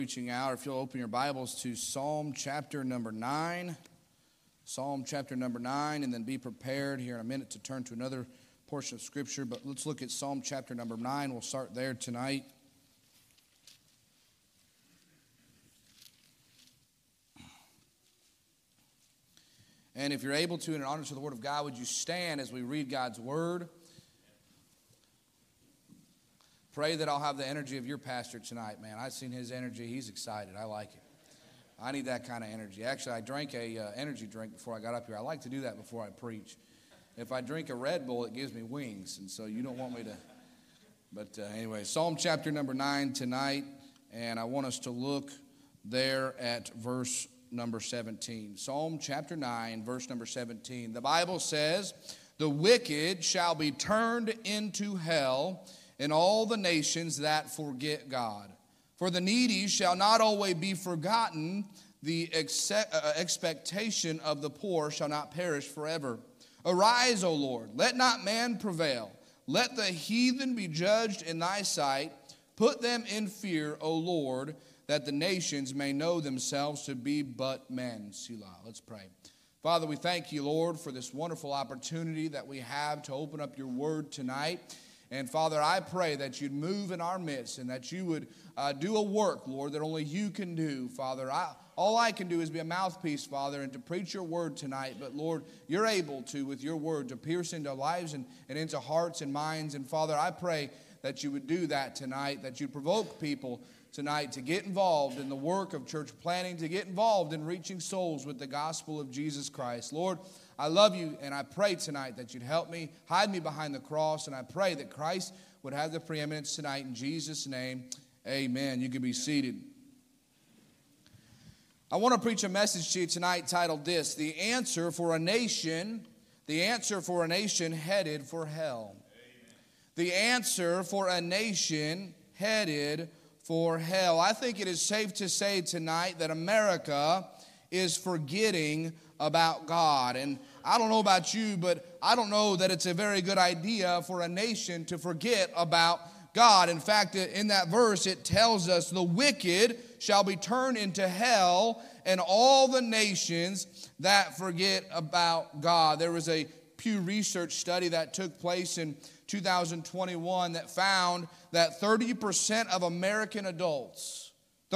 Preaching hour, if you'll open your Bibles to Psalm chapter number 9. Psalm chapter number 9, and then be prepared here in a minute to turn to another portion of Scripture. But let's look at Psalm chapter number 9. We'll start there tonight. And if you're able to, in honor to the Word of God, would you stand as we read God's Word? Pray that I'll have the energy of your pastor tonight, man. I've seen his energy. He's excited. I like it. I need that kind of energy. Actually, I drank a energy drink before I got up here. I like to do that before I preach. If I drink a Red Bull, it gives me wings, and so you don't want me to. But anyway, Psalm chapter number 9 tonight, and I want us to look there at verse number 17. Psalm chapter 9, verse number 17. The Bible says, "The wicked shall be turned into hell, and all the nations that forget God. For the needy shall not always be forgotten, the expectation of the poor shall not perish forever. Arise, O Lord, let not man prevail. Let the heathen be judged in thy sight. Put them in fear, O Lord, that the nations may know themselves to be but men." Selah. Let's pray. Father, we thank you, Lord, for this wonderful opportunity that we have to open up your word tonight. And Father, I pray that you'd move in our midst and that you would do a work, Lord, that only you can do, Father. All I can do is be a mouthpiece, Father, and to preach your word tonight. But Lord, you're able to, with your word, to pierce into lives and into hearts and minds. And Father, I pray that you would do that tonight, that you'd provoke people tonight to get involved in the work of church planting, to get involved in reaching souls with the gospel of Jesus Christ. Lord, I love you, and I pray tonight that you'd help me, hide me behind the cross, and I pray that Christ would have the preeminence tonight. In Jesus' name, amen. You can be seated. I want to preach a message to you tonight titled this: The Answer for a Nation Headed for Hell. Amen. The answer for a nation headed for hell. I think it is safe to say tonight that America is forgetting about God. And I don't know about you, but I don't know that it's a very good idea for a nation to forget about God. In fact, in that verse, it tells us the wicked shall be turned into hell, and all the nations that forget about God. There was a Pew Research study that took place in 2021 that found that 30% of American adults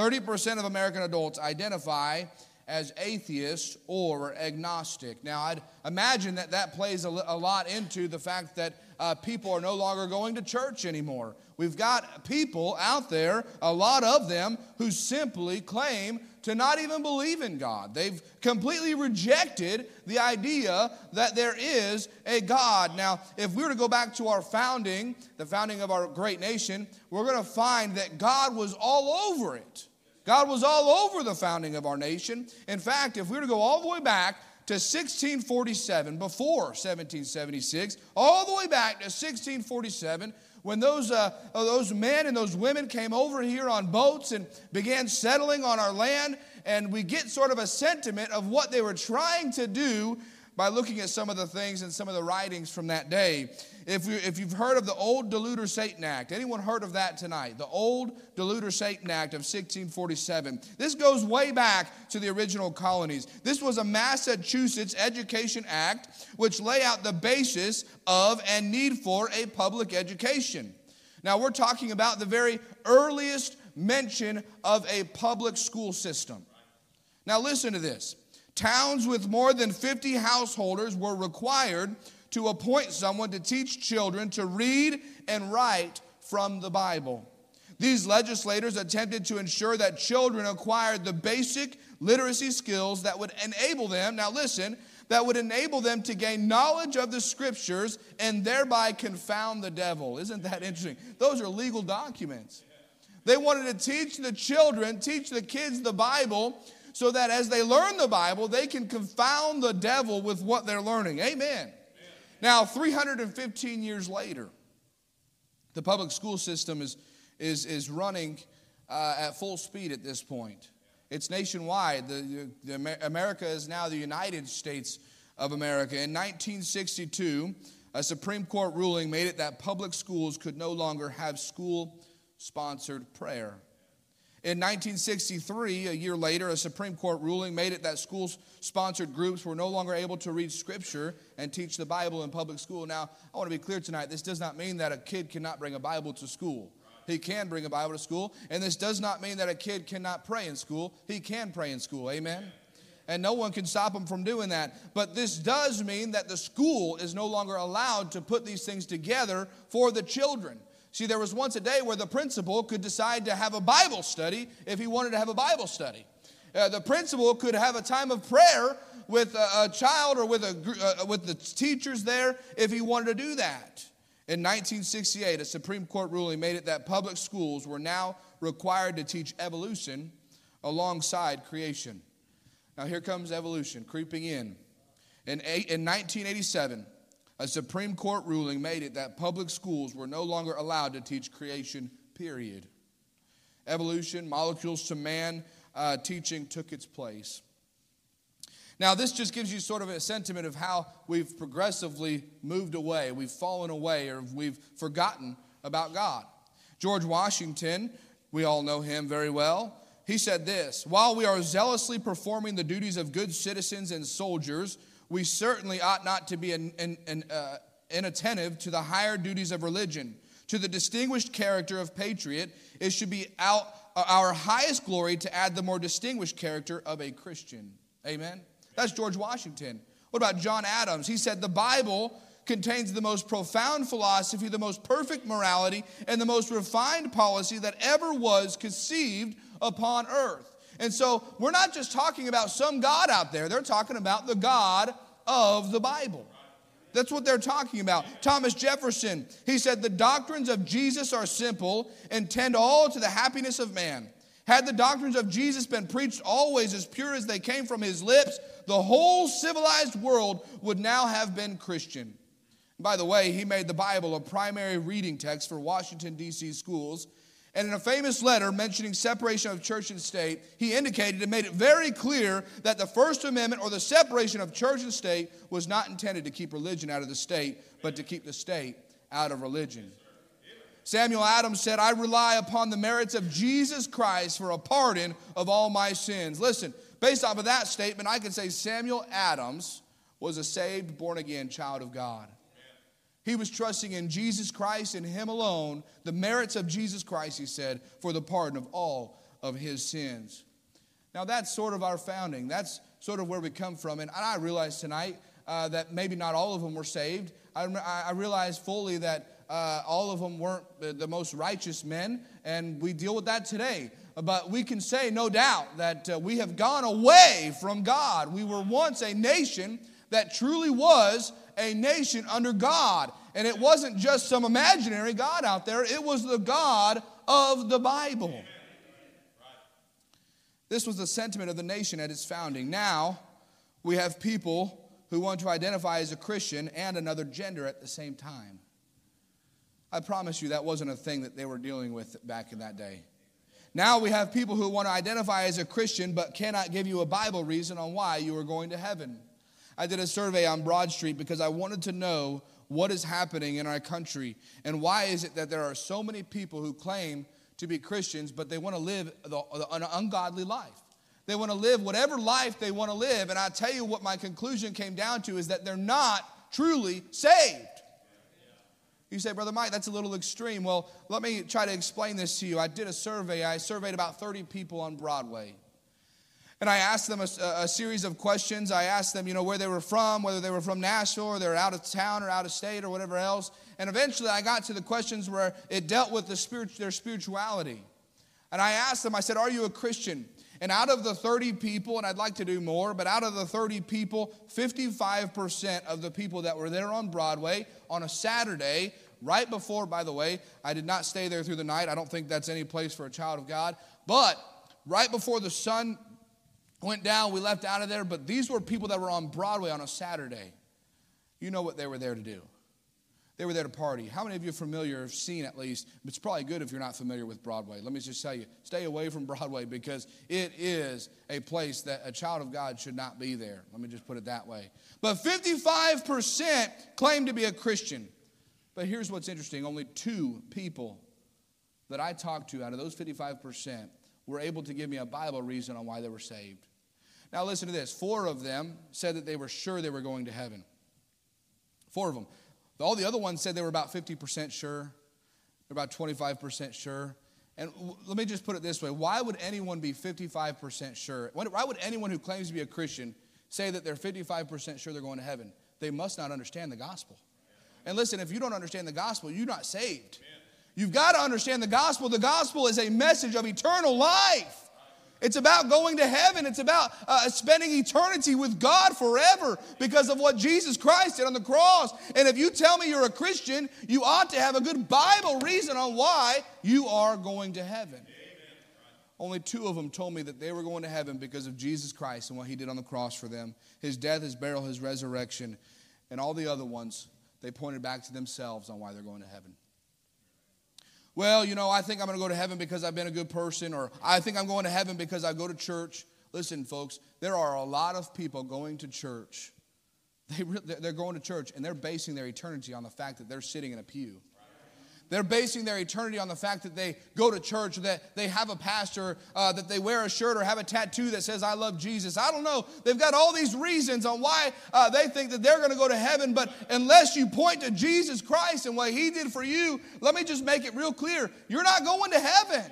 identify as atheist or agnostic. Now, I'd imagine that plays a lot into the fact that people are no longer going to church anymore. We've got people out there, a lot of them, who simply claim to not even believe in God. They've completely rejected the idea that there is a God. Now, if we were to go back to our founding, the founding of our great nation, we're going to find that God was all over it. God was all over the founding of our nation. In fact, if we were to go all the way back to 1647, before 1776, all the way back to 1647, when those men and those women came over here on boats and began settling on our land, and we get sort of a sentiment of what they were trying to do by looking at some of the things and some of the writings from that day. If you've heard of the Old Deluder-Satan Act, anyone heard of that tonight? The Old Deluder-Satan Act of 1647. This goes way back to the original colonies. This was a Massachusetts Education Act which lay out the basis of and need for a public education. Now, we're talking about the very earliest mention of a public school system. Now, listen to this. Towns with more than 50 householders were required to appoint someone to teach children to read and write from the Bible. These legislators attempted to ensure that children acquired the basic literacy skills that would enable them, now listen, that would enable them to gain knowledge of the Scriptures and thereby confound the devil. Isn't that interesting? Those are legal documents. They wanted to teach the children, teach the kids the Bible, so that as they learn the Bible, they can confound the devil with what they're learning. Amen. Now, 315 years later, the public school system is running at full speed at this point. It's nationwide. America is now the United States of America. In 1962, a Supreme Court ruling made it that public schools could no longer have school-sponsored prayer. In 1963, a year later, a Supreme Court ruling made it that school-sponsored groups were no longer able to read Scripture and teach the Bible in public school. Now, I want to be clear tonight, this does not mean that a kid cannot bring a Bible to school. He can bring a Bible to school. And this does not mean that a kid cannot pray in school. He can pray in school. Amen? And no one can stop him from doing that. But this does mean that the school is no longer allowed to put these things together for the children. See, there was once a day where the principal could decide to have a Bible study if he wanted to have a Bible study. The principal could have a time of prayer with a child or with the teachers there if he wanted to do that. In 1968, a Supreme Court ruling made it that public schools were now required to teach evolution alongside creation. Now here comes evolution creeping in. In 1987, a Supreme Court ruling made it that public schools were no longer allowed to teach creation, period. Evolution, molecules to man, teaching took its place. Now, this just gives you sort of a sentiment of how we've progressively moved away. We've fallen away, or we've forgotten about God. George Washington, we all know him very well. He said this: "While we are zealously performing the duties of good citizens and soldiers, we certainly ought not to be inattentive to the higher duties of religion. To the distinguished character of patriot, it should be our highest glory to add the more distinguished character of a Christian." Amen? That's George Washington. What about John Adams? He said, "The Bible contains the most profound philosophy, the most perfect morality, and the most refined policy that ever was conceived upon earth." And so we're not just talking about some God out there. They're talking about the God of the Bible. That's what they're talking about. Thomas Jefferson, he said, "The doctrines of Jesus are simple and tend all to the happiness of man. Had the doctrines of Jesus been preached always as pure as they came from his lips, the whole civilized world would now have been Christian." By the way, he made the Bible a primary reading text for Washington, D.C. schools. And in a famous letter mentioning separation of church and state, he indicated and made it very clear that the First Amendment, or the separation of church and state, was not intended to keep religion out of the state, but to keep the state out of religion. Samuel Adams said, "I rely upon the merits of Jesus Christ for a pardon of all my sins." Listen, based off of that statement, I can say Samuel Adams was a saved, born-again child of God. He was trusting in Jesus Christ and Him alone, the merits of Jesus Christ, he said, for the pardon of all of his sins. Now that's sort of our founding. That's sort of where we come from. And I realize tonight that maybe not all of them were saved. I realize fully that all of them weren't the most righteous men, and we deal with that today. But we can say, no doubt, that we have gone away from God. We were once a nation that truly was a nation under God. And it wasn't just some imaginary God out there. It was the God of the Bible. This was the sentiment of the nation at its founding. Now, we have people who want to identify as a Christian and another gender at the same time. I promise you that wasn't a thing that they were dealing with back in that day. Now we have people who want to identify as a Christian but cannot give you a Bible reason on why you are going to heaven. I did a survey on Broad Street because I wanted to know what is happening in our country and why is it that there are so many people who claim to be Christians but they want to live an ungodly life. They want to live whatever life they want to live, and I tell you what my conclusion came down to is that they're not truly saved. You say, Brother Mike, that's a little extreme. Well, let me try to explain this to you. I did a survey. I surveyed about 30 people on Broadway. And I asked them a series of questions. I asked them, where they were from, whether they were from Nashville or they were out of town or out of state or whatever else. And eventually I got to the questions where it dealt with their spirituality. And I asked them, I said, are you a Christian? And out of the 30 people, and I'd like to do more, but out of the 30 people, 55% of the people that were there on Broadway on a Saturday, right before, by the way, I did not stay there through the night. I don't think that's any place for a child of God. But right before the sun went down, we left out of there. But these were people that were on Broadway on a Saturday. You know what they were there to do. They were there to party. How many of you are familiar, have seen at least? It's probably good if you're not familiar with Broadway. Let me just tell you, stay away from Broadway because it is a place that a child of God should not be there. Let me just put it that way. But 55% claim to be a Christian. But here's what's interesting. Only 2 people that I talked to out of those 55% were able to give me a Bible reason on why they were saved. Now listen to this. 4 of them said that they were sure they were going to heaven. 4 of them. All the other ones said they were about 50% sure. They're about 25% sure. And let me just put it this way. Why would anyone be 55% sure? Why would anyone who claims to be a Christian say that they're 55% sure they're going to heaven? They must not understand the gospel. And listen, if you don't understand the gospel, you're not saved. You've got to understand the gospel. The gospel is a message of eternal life. It's about going to heaven. It's about spending eternity with God forever because of what Jesus Christ did on the cross. And if you tell me you're a Christian, you ought to have a good Bible reason on why you are going to heaven. Amen. Only 2 of them told me that they were going to heaven because of Jesus Christ and what he did on the cross for them. His death, his burial, his resurrection. And all the other ones, they pointed back to themselves on why they're going to heaven. Well, I think I'm going to go to heaven because I've been a good person, or I think I'm going to heaven because I go to church. Listen, folks, there are a lot of people going to church. They're going to church, and they're basing their eternity on the fact that they're sitting in a pew. They're basing their eternity on the fact that they go to church, that they have a pastor, that they wear a shirt or have a tattoo that says, I love Jesus. I don't know. They've got all these reasons on why they think that they're going to go to heaven. But unless you point to Jesus Christ and what he did for you, let me just make it real clear. You're not going to heaven.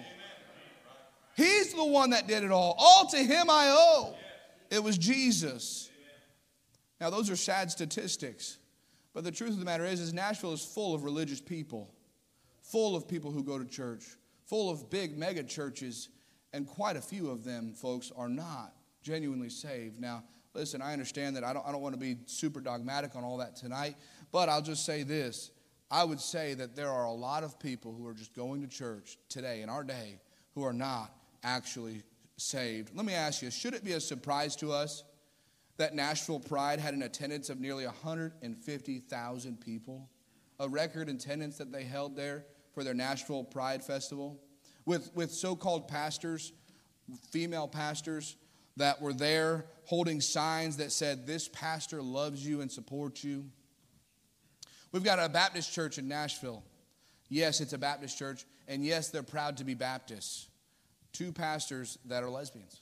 He's the one that did it all. All to him I owe. It was Jesus. Now, those are sad statistics. But the truth of the matter is Nashville is full of religious people. Full of people who go to church, full of big mega churches, and quite a few of them, folks, are not genuinely saved. Now, listen, I understand that I don't want to be super dogmatic on all that tonight, but I'll just say this. I would say that there are a lot of people who are just going to church today, in our day, who are not actually saved. Let me ask you, should it be a surprise to us that Nashville Pride had an attendance of nearly 150,000 people? A record attendance that they held there for their Nashville Pride Festival, with so-called pastors, female pastors, that were there holding signs that said, this pastor loves you and supports you. We've got a Baptist church in Nashville. Yes, it's a Baptist church, and yes, they're proud to be Baptists. 2 pastors that are lesbians.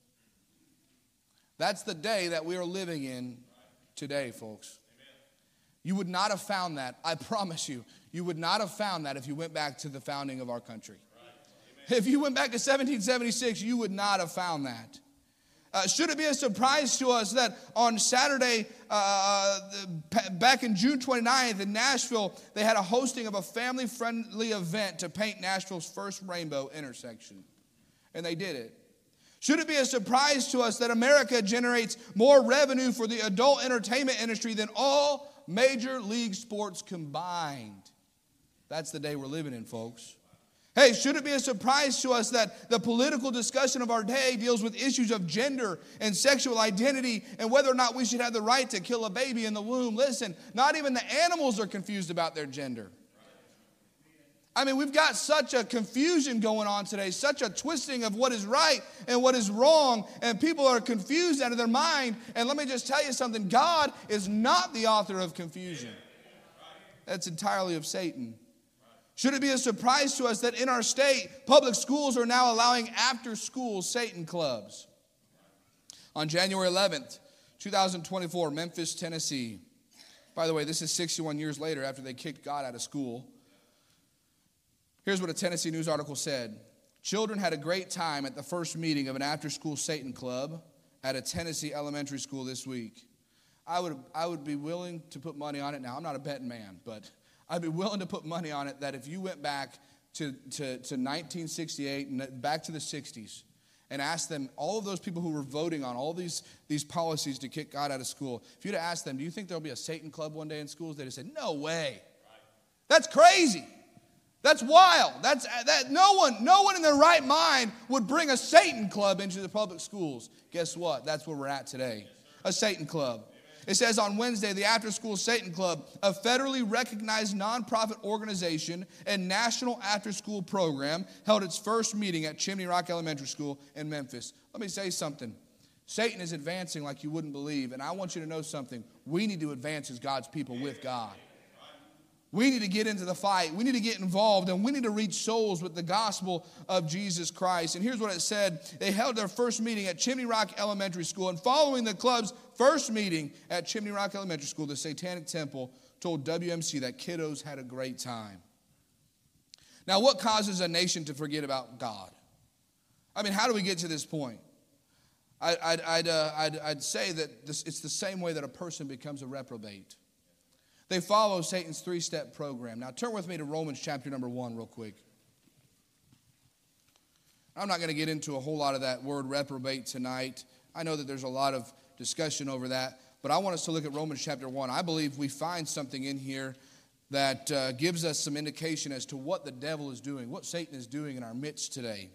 That's the day that we are living in today, folks. You would not have found that, I promise you, you would not have found that if you went back to the founding of our country. Right. If you went back to 1776, you would not have found that. Should it be a surprise to us that on Saturday, back in June 29th in Nashville, they had a hosting of a family-friendly event to paint Nashville's first rainbow intersection? And they did it. Should it be a surprise to us that America generates more revenue for the adult entertainment industry than all major league sports combined? That's the day we're living in, folks. Hey, should it be a surprise to us that the political discussion of our day deals with issues of gender and sexual identity and whether or not we should have the right to kill a baby in the womb? Listen, not even the animals are confused about their gender. I mean, we've got such a confusion going on today, such a twisting of what is right and what is wrong, and people are confused out of their mind. And let me just tell you something, God is not the author of confusion. That's entirely of Satan. Should it be a surprise to us that in our state, public schools are now allowing after-school Satan clubs? On January 11th, 2024, Memphis, Tennessee. By the way, this is 61 years later after they kicked God out of school. Here's what a Tennessee News article said. Children had a great time at the first meeting of an after-school Satan club at a Tennessee elementary school this week. I would be willing to put money on it. Now, I'm not a betting man, but I'd be willing to put money on it that if you went back to 1968 and back to the 60s and asked them, all of those people who were voting on all these policies to kick God out of school, if you'd have asked them, do you think there'll be a Satan club one day in schools? They'd have said, no way. That's crazy. That's wild. No one in their right mind would bring a Satan club into the public schools. Guess what? That's where we're at today. A Satan club. It says on Wednesday, the After School Satan Club, a federally recognized nonprofit organization and national after-school program, held its first meeting at Chimney Rock Elementary School in Memphis. Let me say something. Satan is advancing like you wouldn't believe, and I want you to know something. We need to advance as God's people with God. We need to get into the fight. We need to get involved, and we need to reach souls with the gospel of Jesus Christ. And here's what it said. They held their first meeting at Chimney Rock Elementary School, and following the club's first meeting at Chimney Rock Elementary School, the Satanic Temple told WMC that kiddos had a great time. Now, what causes a nation to forget about God? I mean, how do we get to this point? I'd say that it's the same way that a person becomes a reprobate. They follow Satan's three-step program. Now, turn with me to Romans chapter number 1 real quick. I'm not going to get into a whole lot of that word reprobate tonight. I know that there's a lot of discussion over that, but I want us to look at Romans chapter 1. I believe we find something in here that gives us some indication as to what the devil is doing, what Satan is doing in our midst today.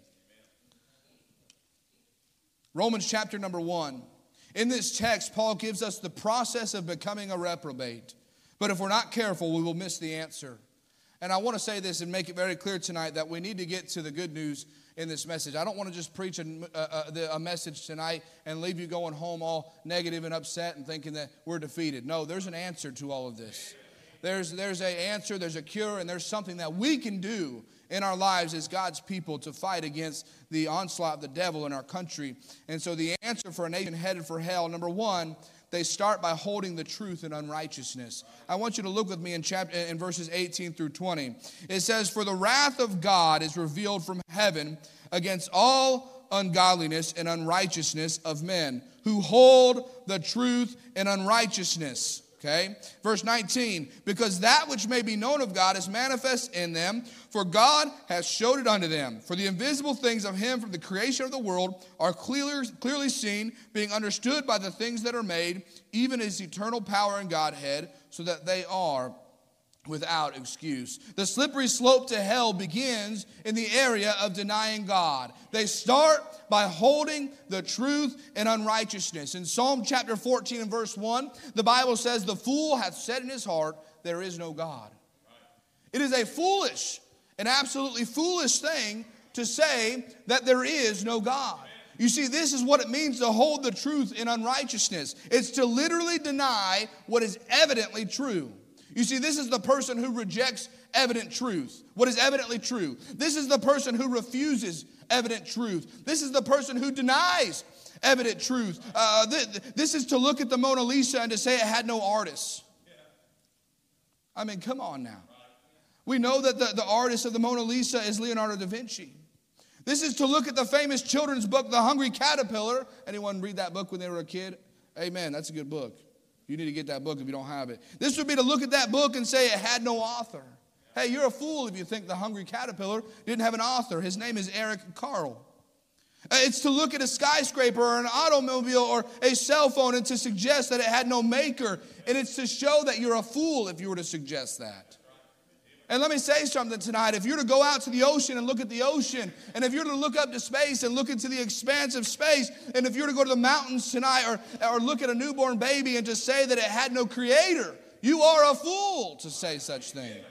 Romans chapter number 1. In this text, Paul gives us the process of becoming a reprobate. But if we're not careful, we will miss the answer. And I want to say this and make it very clear tonight that we need to get to the good news in this message. I don't want to just preach a message tonight and leave you going home all negative and upset and thinking that we're defeated. No, there's an answer to all of this. There's an answer, there's a cure, and there's something that we can do in our lives as God's people to fight against the onslaught of the devil in our country. And so the answer for a nation headed for hell, number one, they start by holding the truth in unrighteousness. I want you to look with me in verses 18 through 20. It says, "For the wrath of God is revealed from heaven against all ungodliness and unrighteousness of men who hold the truth in unrighteousness." Okay, verse 19, "Because that which may be known of God is manifest in them, for God has showed it unto them. For the invisible things of him from the creation of the world are clearly seen, being understood by the things that are made, even his eternal power and Godhead, so that they are without excuse." The slippery slope to hell begins in the area of denying God. They start by holding the truth in unrighteousness. In Psalm chapter 14 and verse 1, the Bible says, "The fool hath said in his heart, there is no God." It is a foolish, an absolutely foolish thing to say that there is no God. You see, this is what it means to hold the truth in unrighteousness. It's to literally deny what is evidently true. You see, this is the person who rejects evident truth, what is evidently true. This is the person who refuses evident truth. This is the person who denies evident truth. This is to look at the Mona Lisa and to say it had no artist. I mean, come on now. We know that the artist of the Mona Lisa is Leonardo da Vinci. This is to look at the famous children's book, The Hungry Caterpillar. Anyone read that book when they were a kid? Amen, that's a good book. You need to get that book if you don't have it. This would be to look at that book and say it had no author. Hey, you're a fool if you think The Hungry Caterpillar didn't have an author. His name is Eric Carle. It's to look at a skyscraper or an automobile or a cell phone and to suggest that it had no maker. And it's to show that you're a fool if you were to suggest that. And let me say something tonight. If you're to go out to the ocean and look at the ocean, and if you're to look up to space and look into the expanse of space, and if you're to go to the mountains tonight or look at a newborn baby and to say that it had no creator, you are a fool to say such thing.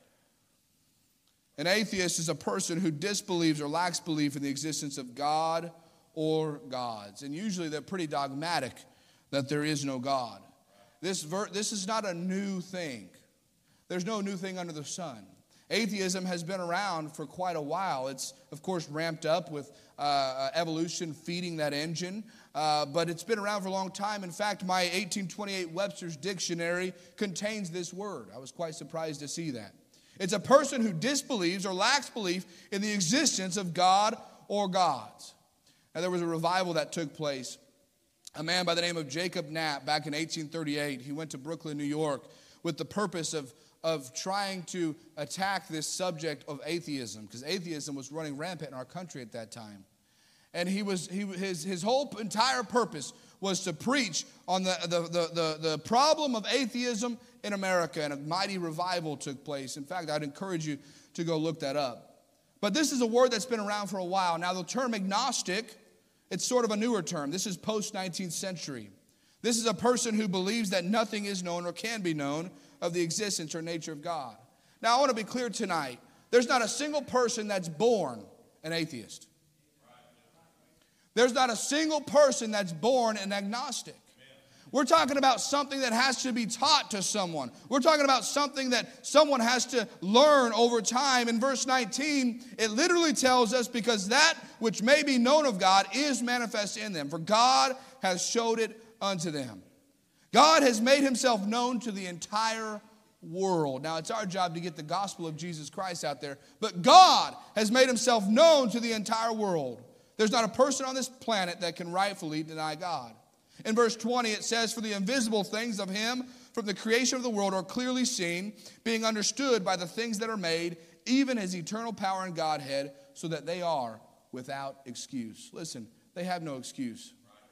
An atheist is a person who disbelieves or lacks belief in the existence of God or gods. And usually they're pretty dogmatic that there is no God. This is not a new thing. There's no new thing under the sun. Atheism has been around for quite a while. It's, of course, ramped up with evolution feeding that engine. But it's been around for a long time. In fact, my 1828 Webster's Dictionary contains this word. I was quite surprised to see that. It's a person who disbelieves or lacks belief in the existence of God or gods. Now, there was a revival that took place. A man by the name of Jacob Knapp, back in 1838, he went to Brooklyn, New York, with the purpose of trying to attack this subject of atheism, because atheism was running rampant in our country at that time. And his whole entire purpose was to preach on the problem of atheism in America, and a mighty revival took place. In fact, I'd encourage you to go look that up. But this is a word that's been around for a while. Now, the term agnostic, it's sort of a newer term. This is post-19th century. This is a person who believes that nothing is known or can be known of the existence or nature of God. Now, I want to be clear tonight. There's not a single person that's born an atheist. There's not a single person that's born an agnostic. We're talking about something that has to be taught to someone. We're talking about something that someone has to learn over time. In verse 19, it literally tells us, because that which may be known of God is manifest in them, for God has showed it unto them. God has made himself known to the entire world. Now, it's our job to get the gospel of Jesus Christ out there, but God has made himself known to the entire world. There's not a person on this planet that can rightfully deny God. In verse 20, it says, for the invisible things of him from the creation of the world are clearly seen, being understood by the things that are made, even his eternal power and Godhead, so that they are without excuse. Listen, they have no excuse.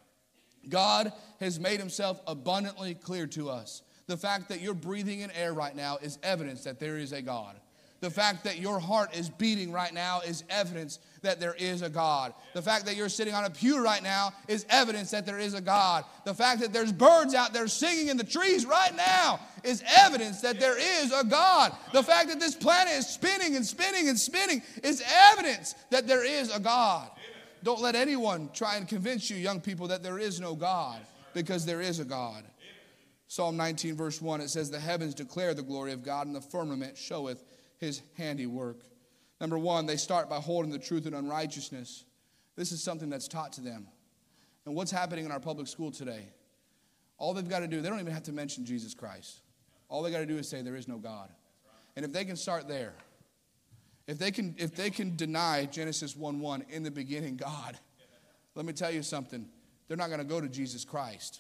God has made himself abundantly clear to us. The fact that you're breathing in air right now is evidence that there is a God. The fact that your heart is beating right now is evidence that there is a God. The fact that you're sitting on a pew right now is evidence that there is a God. The fact that there's birds out there singing in the trees right now is evidence that there is a God. The fact that this planet is spinning and spinning and spinning is evidence that there is a God. Don't let anyone try and convince you, young people, that there is no God, because there is a God. Psalm 19, verse 1, it says, the heavens declare the glory of God, and the firmament showeth his handiwork. Number one, they start by holding the truth in unrighteousness. This is something that's taught to them. And what's happening in our public school today? All they've got to do, they don't even have to mention Jesus Christ. All they got to do is say there is no God. And if they can start there, if they can deny Genesis 1:1, in the beginning God, let me tell you something, they're not going to go to Jesus Christ.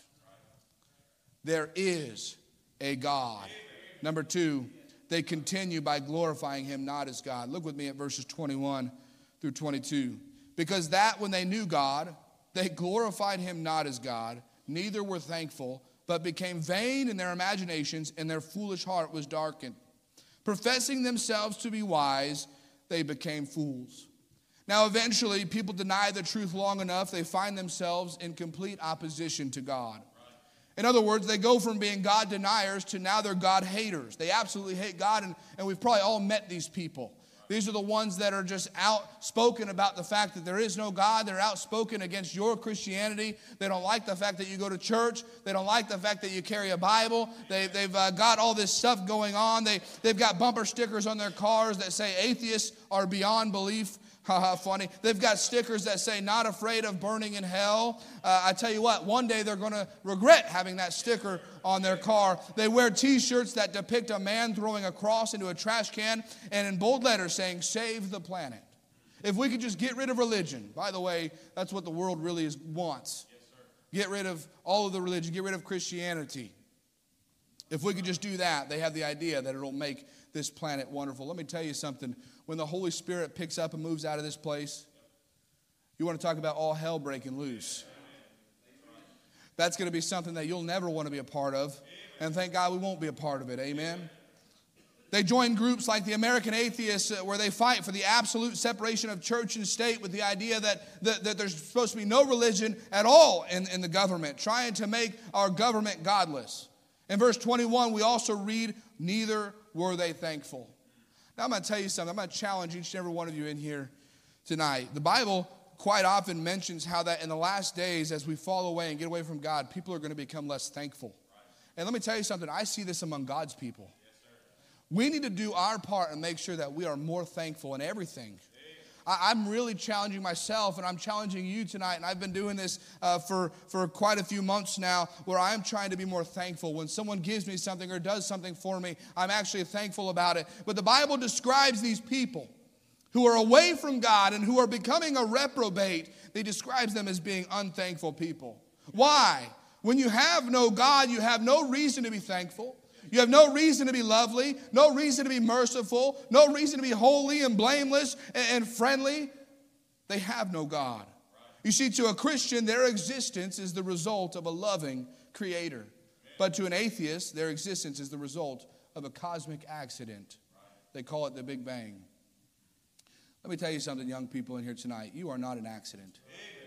There is a God. Number two, they continue by glorifying him not as God. Look with me at verses 21 through 22. Because that when they knew God, they glorified him not as God, neither were thankful, but became vain in their imaginations, and their foolish heart was darkened. Professing themselves to be wise, they became fools. Now eventually, people deny the truth long enough, they find themselves in complete opposition to God. In other words, they go from being God deniers to now they're God haters. They absolutely hate God, and we've probably all met these people. These are the ones that are just outspoken about the fact that there is no God. They're outspoken against your Christianity. They don't like the fact that you go to church. They don't like the fact that you carry a Bible. They've got all this stuff going on. They've got bumper stickers on their cars that say atheists are beyond belief. Haha, funny. They've got stickers that say not afraid of burning in hell. I tell you what, one day they're going to regret having that sticker on their car. They wear t-shirts that depict a man throwing a cross into a trash can and in bold letters saying, save the planet. If we could just get rid of religion. By the way, that's what the world really wants. Yes, sir. Get rid of all of the religion. Get rid of Christianity. If we could just do that, they have the idea that it'll make this planet wonderful. Let me tell you something. When the Holy Spirit picks up and moves out of this place, you want to talk about all hell breaking loose. That's going to be something that you'll never want to be a part of. And thank God we won't be a part of it. Amen. They join groups like the American Atheists where they fight for the absolute separation of church and state with the idea that there's supposed to be no religion at all in the government, trying to make our government godless. In verse 21, we also read, neither were they thankful. Now I'm going to tell you something. I'm going to challenge each and every one of you in here tonight. The Bible quite often mentions how that in the last days, as we fall away and get away from God, people are going to become less thankful. And let me tell you something. I see this among God's people. We need to do our part and make sure that we are more thankful in everything. I'm really challenging myself, and I'm challenging you tonight, and I've been doing this for quite a few months now, where I'm trying to be more thankful. When someone gives me something or does something for me, I'm actually thankful about it. But the Bible describes these people who are away from God and who are becoming a reprobate. They describes them as being unthankful people. Why? When you have no God, you have no reason to be thankful. You have no reason to be lovely, no reason to be merciful, no reason to be holy and blameless and friendly. They have no God. You see, to a Christian, their existence is the result of a loving Creator. But to an atheist, their existence is the result of a cosmic accident. They call it the Big Bang. Let me tell you something, young people in here tonight. You are not an accident.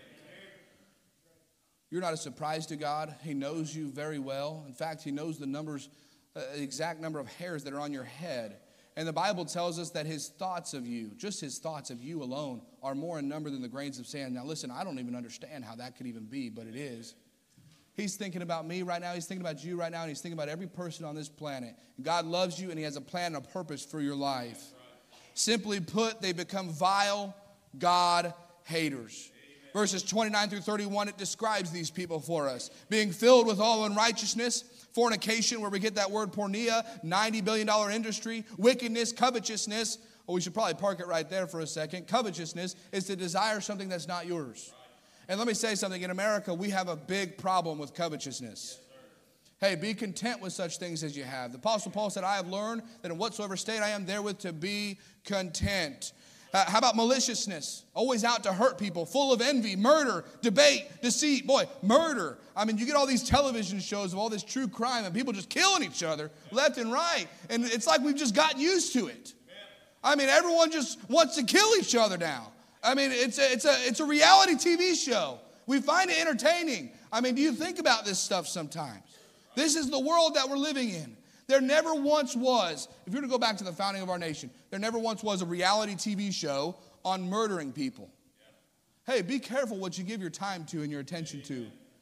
You're not a surprise to God. He knows you very well. In fact, He knows the exact number of hairs that are on your head. And the Bible tells us that His thoughts of you, just His thoughts of you alone, are more in number than the grains of sand. Now listen, I don't even understand how that could even be, but it is. He's thinking about me right now. He's thinking about you right now. And he's thinking about every person on this planet. God loves you, and he has a plan and a purpose for your life. Simply put, they become vile God haters. Verses 29 through 31, it describes these people for us. Being filled with all unrighteousness, fornication, where we get that word porneia, $90 billion industry, wickedness, covetousness. Well, we should probably park it right there for a second. Covetousness is to desire something that's not yours. And let me say something. In America, we have a big problem with covetousness. Hey, be content with such things as you have. The Apostle Paul said, I have learned that in whatsoever state I am therewith to be content. How about maliciousness? Always out to hurt people, full of envy, murder, debate, deceit. Boy, murder. I mean, you get all these television shows of all this true crime and people just killing each other left and right. And it's like we've just gotten used to it. I mean, everyone just wants to kill each other now. I mean, it's a reality TV show. We find it entertaining. I mean, do you think about this stuff sometimes? This is the world that we're living in. There never once was, if you were to go back to the founding of our nation, there never once was a reality TV show on murdering people. Hey, be careful what you give your time to and your attention to.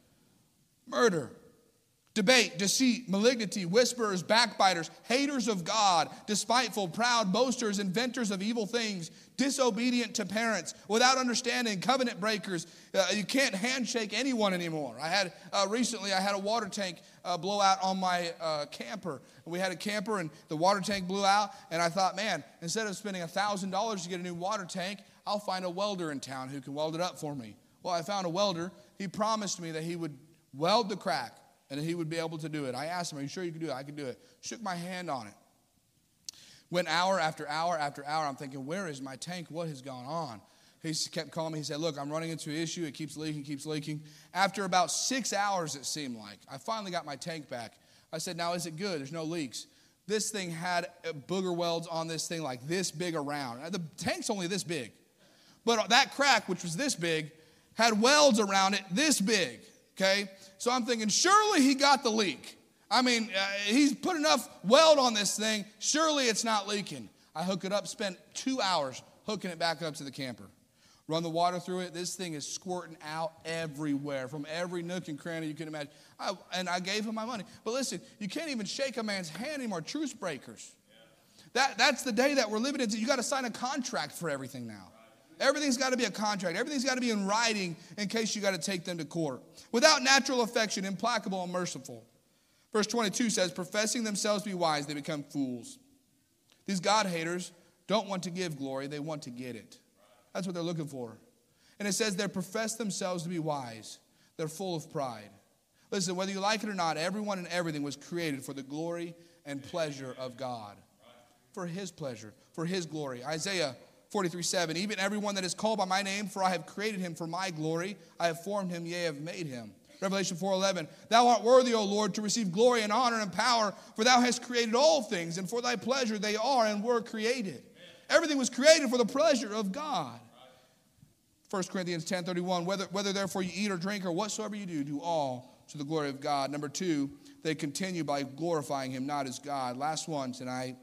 Murder, debate, deceit, malignity, whisperers, backbiters, haters of God, despiteful, proud, boasters, inventors of evil things, disobedient to parents, without understanding, covenant breakers. You can't handshake anyone anymore. Recently I had a water tank blow out on my camper. We had a camper and the water tank blew out, and I thought, man, instead of spending $1,000 to get a new water tank, I'll find a welder in town who can weld it up for me. Well, I found a welder. He promised me that he would weld the crack and that he would be able to do it. I asked him, are you sure you can do it? I can do it. Shook my hand on it. Went hour after hour after hour. I'm thinking, where is my tank? What has gone on? He kept calling me. He said, look, I'm running into an issue. It keeps leaking. After about 6 hours, it seemed like, I finally got my tank back. I said, now, is it good? There's no leaks. This thing had booger welds on this thing like this big around. The tank's only this big. But that crack, which was this big, had welds around it this big. Okay? So I'm thinking, surely he got the leak. I mean, he's put enough weld on this thing. Surely it's not leaking. I hook it up, spent 2 hours hooking it back up to the camper. Run the water through it. This thing is squirting out everywhere from every nook and cranny you can imagine. I gave him my money. But listen, you can't even shake a man's hand anymore. Truce breakers. That's the day that we're living in. You got to sign a contract for everything now. Everything's got to be a contract. Everything's got to be in writing in case you got to take them to court. Without natural affection, implacable and merciful. Verse 22 says, professing themselves to be wise, they become fools. These God haters don't want to give glory. They want to get it. That's what they're looking for. And it says they profess themselves to be wise. They're full of pride. Listen, whether you like it or not, everyone and everything was created for the glory and pleasure of God. For his pleasure, for his glory. Isaiah 43:7, even everyone that is called by my name, for I have created him for my glory. I have formed him, yea, have made him. Revelation 4:11, thou art worthy, O Lord, to receive glory and honor and power, for thou hast created all things, and for thy pleasure they are and were created. Everything was created for the pleasure of God. 1 Corinthians 10:31, whether therefore you eat or drink or whatsoever you do, do all to the glory of God. Number 2, they continue by glorifying him not as God. Last one tonight.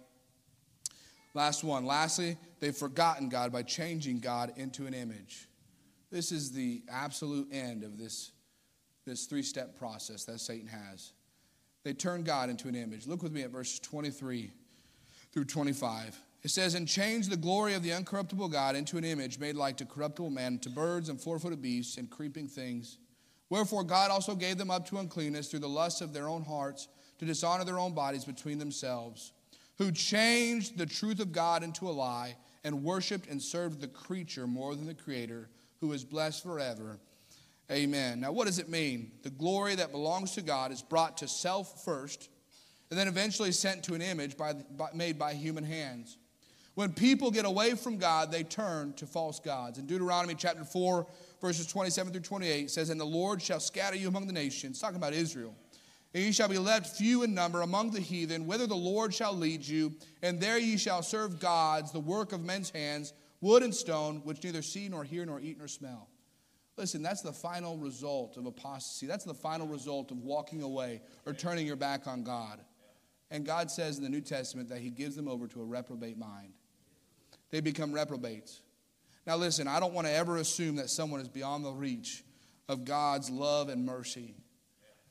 Lastly, they've forgotten God by changing God into an image. This is the absolute end of this 3-step process that Satan has. They turn God into an image. Look with me at verses 23 through 25. It says, and change the glory of the uncorruptible God into an image made like to corruptible men, to birds and 4-footed beasts and creeping things. Wherefore God also gave them up to uncleanness through the lusts of their own hearts, to dishonor their own bodies between themselves, who changed the truth of God into a lie, and worshipped and served the creature more than the Creator, who is blessed forever. Amen. Now, what does it mean? The glory that belongs to God is brought to self first, and then eventually sent to an image made by human hands. When people get away from God, they turn to false gods. In Deuteronomy chapter 4, verses 27 through 28, it says, and the Lord shall scatter you among the nations, talking about Israel. And ye shall be left few in number among the heathen, whither the Lord shall lead you, and there ye shall serve gods, the work of men's hands, wood and stone, which neither see nor hear nor eat nor smell. Listen, that's the final result of apostasy. That's the final result of walking away or turning your back on God. And God says in the New Testament that he gives them over to a reprobate mind. They become reprobates. Now listen, I don't want to ever assume that someone is beyond the reach of God's love and mercy.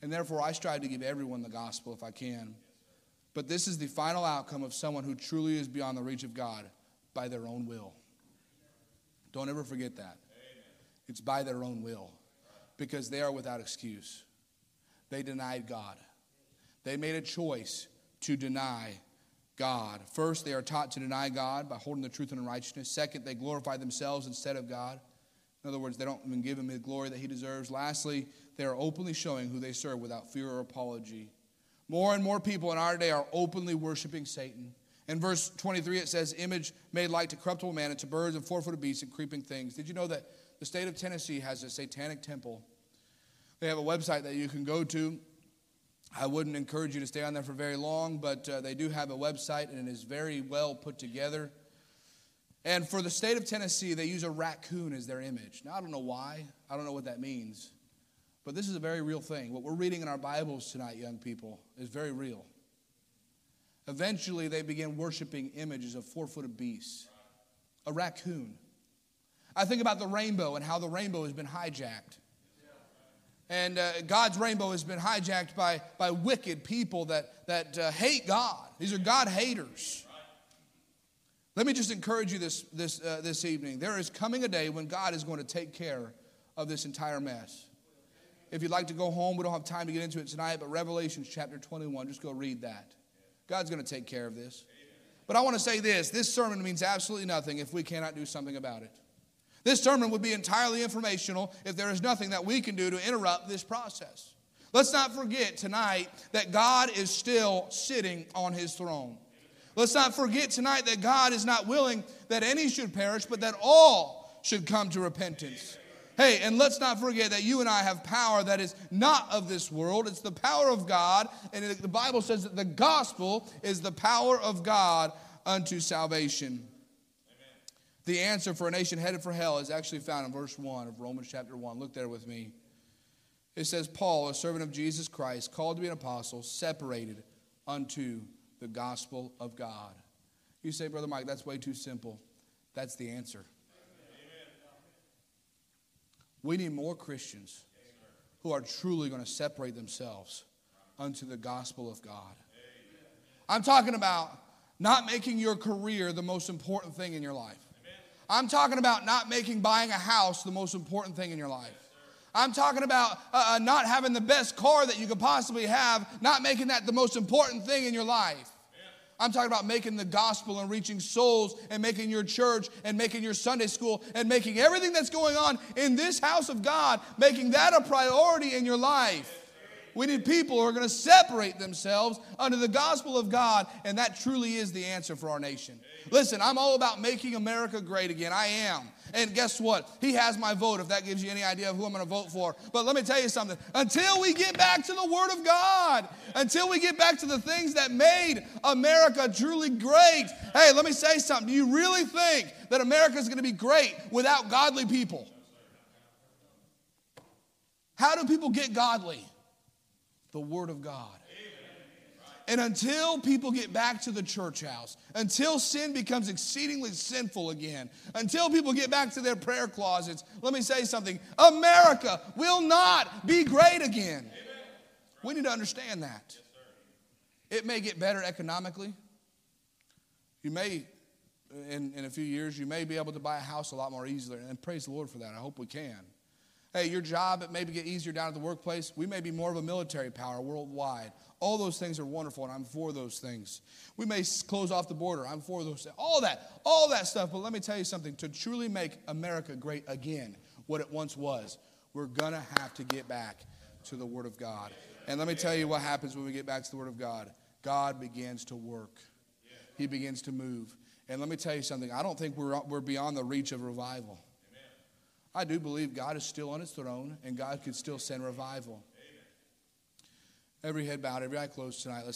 And therefore, I strive to give everyone the gospel if I can. But this is the final outcome of someone who truly is beyond the reach of God by their own will. Don't ever forget that. It's by their own will, because they are without excuse. They denied God. They made a choice to deny God. First, they are taught to deny God by holding the truth and righteousness. Second, they glorify themselves instead of God. In other words, they don't even give him the glory that he deserves. Lastly, they are openly showing who they serve without fear or apology. More and more people in our day are openly worshiping Satan. In verse 23, it says, image made like to corruptible man and to birds and four-footed beasts and creeping things. Did you know that the state of Tennessee has a satanic temple? They have a website that you can go to. I wouldn't encourage you to stay on there for very long, but they do have a website, and it is very well put together. And for the state of Tennessee, they use a raccoon as their image. Now, I don't know why. I don't know what that means. But this is a very real thing. What we're reading in our Bibles tonight, young people, is very real. Eventually, they begin worshiping images of four-footed beasts. A raccoon. I think about the rainbow and how the rainbow has been hijacked. And God's rainbow has been hijacked by wicked people that hate God. These are God haters. Let me just encourage you this evening. There is coming a day when God is going to take care of this entire mess. If you'd like to go home, we don't have time to get into it tonight, but Revelation chapter 21, just go read that. God's going to take care of this. But I want to say this sermon means absolutely nothing if we cannot do something about it. This sermon would be entirely informational if there is nothing that we can do to interrupt this process. Let's not forget tonight that God is still sitting on his throne. Let's not forget tonight that God is not willing that any should perish, but that all should come to repentance. Hey, and let's not forget that you and I have power that is not of this world. It's the power of God, and the Bible says that the gospel is the power of God unto salvation. The answer for a nation headed for hell is actually found in verse 1 of Romans chapter 1. Look there with me. It says, Paul, a servant of Jesus Christ, called to be an apostle, separated unto the gospel of God. You say, Brother Mike, that's way too simple. That's the answer. Amen. We need more Christians who are truly going to separate themselves unto the gospel of God. Amen. I'm talking about not making your career the most important thing in your life. I'm talking about not making buying a house the most important thing in your life. I'm talking about not having the best car that you could possibly have, not making that the most important thing in your life. I'm talking about making the gospel and reaching souls and making your church and making your Sunday school and making everything that's going on in this house of God, making that a priority in your life. We need people who are going to separate themselves under the gospel of God, and that truly is the answer for our nation. Listen, I'm all about making America great again. I am. And guess what? He has my vote, if that gives you any idea of who I'm going to vote for. But let me tell you something. Until we get back to the Word of God, until we get back to the things that made America truly great, hey, let me say something. Do you really think that America is going to be great without godly people? How do people get godly? The Word of God. And until people get back to the church house, until sin becomes exceedingly sinful again, until people get back to their prayer closets, let me say something. America will not be great again. We need to understand that. It may get better economically. You may, in a few years, you may be able to buy a house a lot more easily. And praise the Lord for that. I hope we can. Hey, your job, it may get easier down at the workplace. We may be more of a military power worldwide. All those things are wonderful, and I'm for those things. We may close off the border. I'm for those things. All that stuff. But let me tell you something. To truly make America great again, what it once was, we're going to have to get back to the Word of God. And let me tell you what happens when we get back to the Word of God. God begins to work. He begins to move. And let me tell you something. I don't think we're beyond the reach of revival. I do believe God is still on his throne, and God could still send revival. Every head bowed, every eye closed tonight. Let's